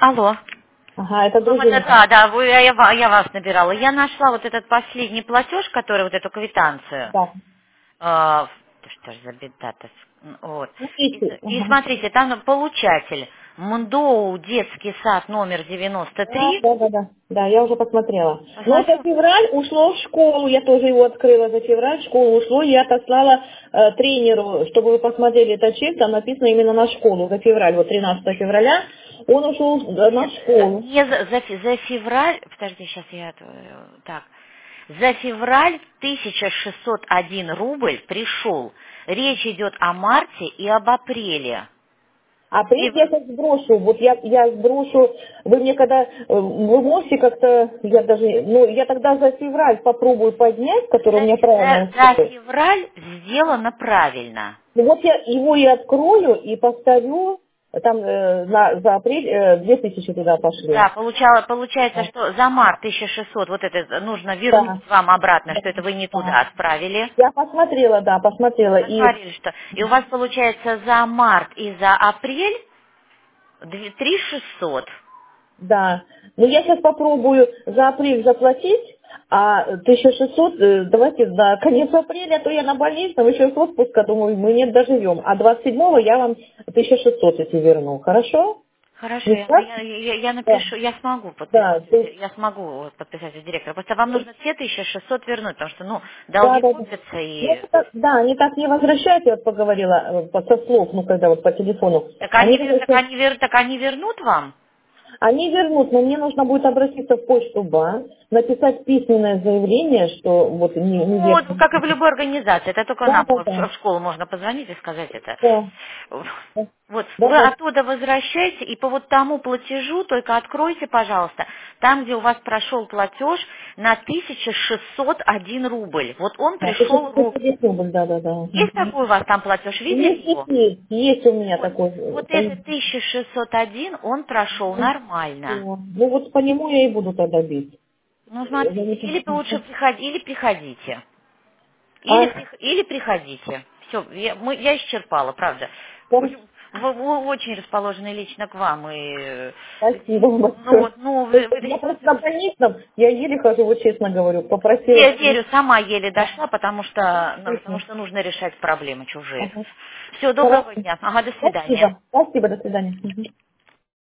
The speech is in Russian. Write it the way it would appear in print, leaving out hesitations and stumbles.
Алло. Ага, это Ну, вот дружина. это, да, я вас набирала. Я нашла вот этот последний платеж, который вот эту квитанцию. Да. Что ж за беда-то? Вот. Смотрите, И ага. смотрите, там получатель МНДОУ детский сад номер Да, 93. да, да, да. Да, я уже посмотрела. Но за Посмотрю. февраль ушло в школу, я тоже его открыла за февраль, в школу ушло, я отослала тренеру, чтобы вы посмотрели этот чек, там написано именно на школу, за февраль, вот 13 февраля, он ушел на Нет, школу. не за февраль, подожди, сейчас так. За февраль 1601 рубль пришел. Речь идет о марте и об апреле. Апрель я сейчас сброшу, вот я сброшу, вы мне когда, вы можете как-то, я даже, ну, я тогда за февраль попробую поднять, который у меня правильно За устроит. февраль сделано правильно. Ну вот я его и открою, и повторю, там за апрель 2000 туда пошли. Да, получается, Да, что за март 1600 вот это нужно да, вернуть вам обратно, да. что это вы не Да. туда отправили. Я посмотрела, да, посмотрела. И Посмотрели, что. И у вас получается за март и за апрель 3600. да, ну я сейчас попробую за апрель заплатить, а 1600 давайте до конец апреля, а то я на больничном, еще с отпуска, думаю, мы не доживем. А 27-го я вам 1600 эти верну, хорошо? Хорошо, Не так? я Да, напишу, я смогу да, подписать, то есть, я смогу вот подписать у директора. Просто вам нужно все 1600 вернуть, потому что, ну, да, долги да, да. копятся Ну, и... да, они так не возвращают, я вот поговорила со слов, ну, когда вот по телефону. Так Они, так они вернут вам? они вернут, но мне нужно будет обратиться в почту банк, написать письменное заявление, что вот не Ну, вот, верно. как и в любой организации, это только Да, нам да, да. в школу можно позвонить и сказать это. Да, да, Вот, да, вы да. оттуда возвращаете, и по вот тому платежу только откройте, пожалуйста, там, где у вас прошел платеж на 1601 рубль. Вот он Да, ты пришел в сейчас руки. рубль, да, да, да. Есть такой у вас там платеж, видели Есть, его? есть, есть, есть у меня Вот, такой. вот этот 1601, он прошел нормально. Ну вот по нему я и буду тогда бить. Ну, Я смотрите, или не- лучше или приходите. А, Или приходите. Все, я исчерпала, правда. хорошо. Вы очень расположены лично к вам. И, Спасибо вам ну большое. вот, ну, вы Я такие просто на больничном, я еле хожу, вот честно говорю, попросила. я верю, сама еле Да. дошла, потому что нужно решать проблемы чужие. Ага. Все, Хорошо. доброго дня. Ага, до свидания. Спасибо. Спасибо, до свидания. Мгм.